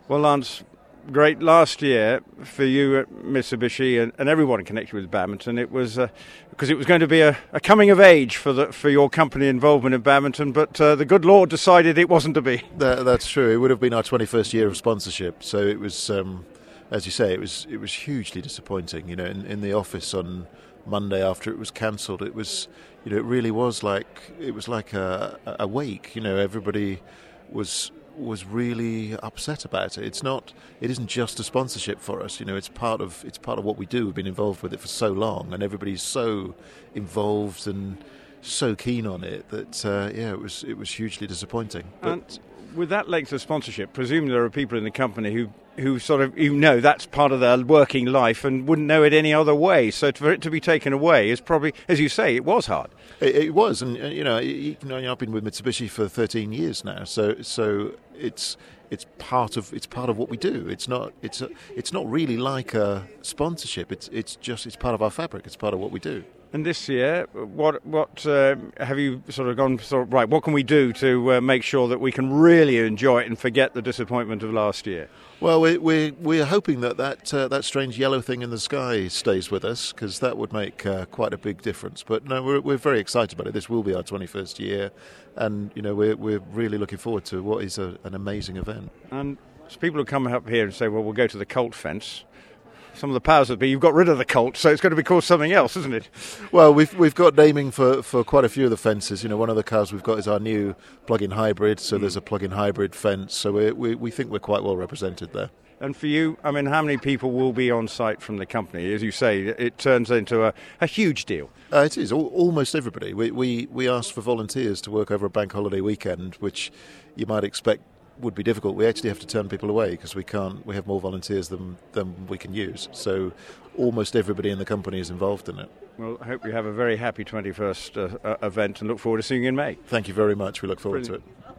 Well, Lance, great last year for you at Mitsubishi and everyone connected with badminton. It was because it was going to be a coming of age for your company involvement in badminton, but the good Lord decided it wasn't to be. That's true. It would have been our 21st year of sponsorship, so it was, as you say, it was hugely disappointing. You know, in the office on Monday after it was cancelled, it was, you know, it really was like a wake. You know, everybody was really upset about it. It isn't just a sponsorship for us. You know, it's part of what we do. We've been involved with it for so long, and everybody's so involved and so keen on it that it was hugely disappointing. But and with that length of sponsorship, presumably there are people in the company who sort of, you know, that's part of their working life and wouldn't know it any other way. So for it to be taken away is probably, as you say, it was hard. It was, and you know, I've been with Mitsubishi for 13 years now, so it's part of what we do. It's not really like a sponsorship. It's part of our fabric. It's part of what we do. And this year, what have you sort of gone right? What can we do to make sure that we can really enjoy it and forget the disappointment of last year? Well, we're hoping that strange yellow thing in the sky stays with us, because that would make quite a big difference. But no, we're very excited about it. This will be our 21st year, and you know we're really looking forward to what is an amazing event. And so people who come up here and say, "Well, we'll go to the Colt fence." Some of the powers that be, you've got rid of the Colt, so it's going to be called something else, isn't it? Well, we've got naming for quite a few of the fences. You know, one of the cars we've got is our new plug-in hybrid, so there's a plug-in hybrid fence. So we think we're quite well represented there. And for you, I mean, how many people will be on site from the company? As you say, it turns into a huge deal. It is, almost everybody. We asked for volunteers to work over a bank holiday weekend, which you might expect would be difficult. We actually have to turn people away because we have more volunteers than we can use. So almost everybody in the company is involved in it. Well, I hope you have a very happy 21st event and look forward to seeing you in May. Thank you very much. We look forward to it.